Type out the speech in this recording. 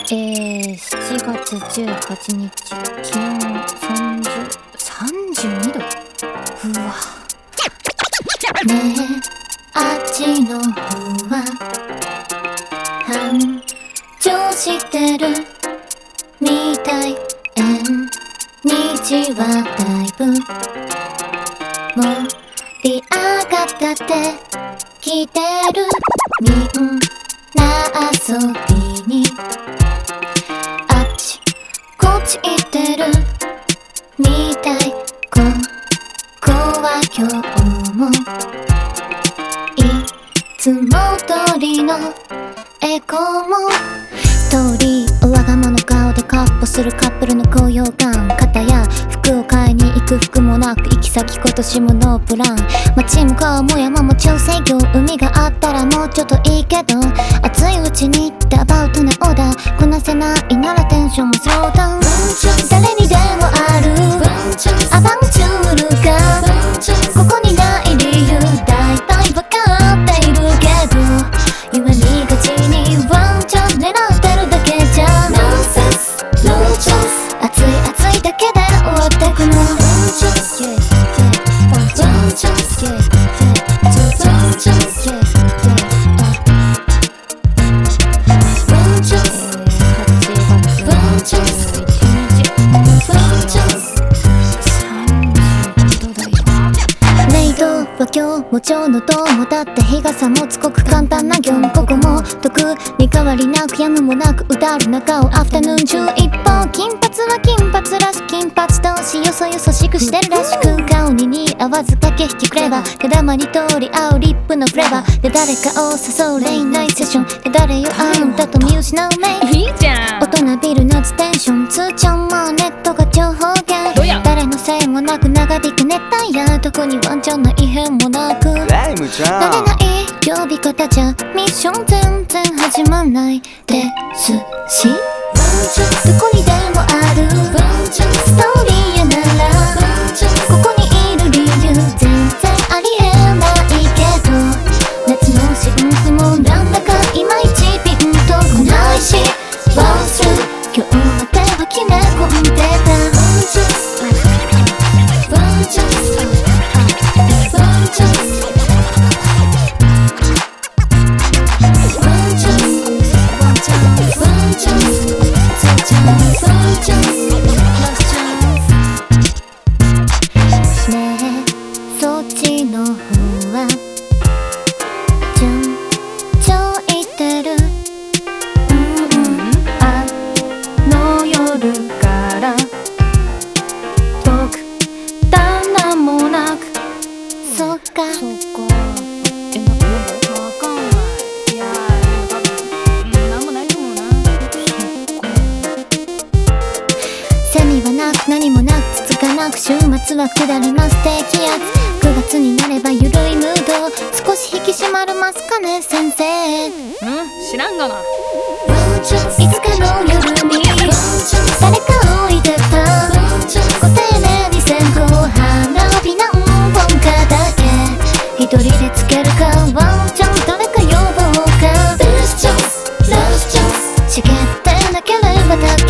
7月18日気温32度。うわねえあっちの方は繁盛してるみたい。日はだいぶ盛り上がったって来てる。みんな遊びにあっちこっち行ってるみたい。ここは今日もいつも通りのエコも通りおわがまの顔でカッポするカップルの高揚感。片や服を買いに行く服もなく行き先今年もノープラン。街も川も山も調整業。海があったらもうちょっといいけど熱いうちにダバウトなオーダーこなせないならテンションも相談。誰にでもあるアバンチュールがここにない理由大体わかっているけど言われがちにワンチャン狙ってるだけじゃノンセンスノーチャンス。熱い熱いだけで終わってくの。ワンチャンスワンチャンスワンチャンスワンチャンス今日も今日のどうもだって日傘もすごく簡単な業務。ここも特に変わりなくやむもなくうだる中をアフタヌーン中一方。金髪は金髪らし金髪同士よそよそしくしてるらしく顔に似合わず駆け引きくれば手玉に通り合うリップのフレーバーで誰かを誘うレインナイセッションで誰よあんたと見失うメイいいじゃん。 大人ビル夏テンション通帳もネットが情報源。誰のせいもなく長引く熱帯夜どこにワンチャンな異変もなくライムちゃん慣れない呼び方じゃミッション全然始まんないですしどこにでもあるストーリーやならここにいる理由全然ありえないけど夏の新婦もなんだかいまいちピンとこないしワンスルー今日までは決め込んでたワンチャンスワンチャンスそっちの方は順調いってるあの夜から特段なんもなくそっかなんかわかんない。いや多分なんもないと思うな。 セミはなく何もなくつつかなく週末は下ります低気圧。9月になればゆるいムード少し引き締まりますかね先生。 知らんがな。 いつかの夜に誰か置いてたご丁寧に線香花火何本かだけ一人でつけるかワンチャン誰か呼ぼうかベストチャンスラストチャンス茂ってなければだけ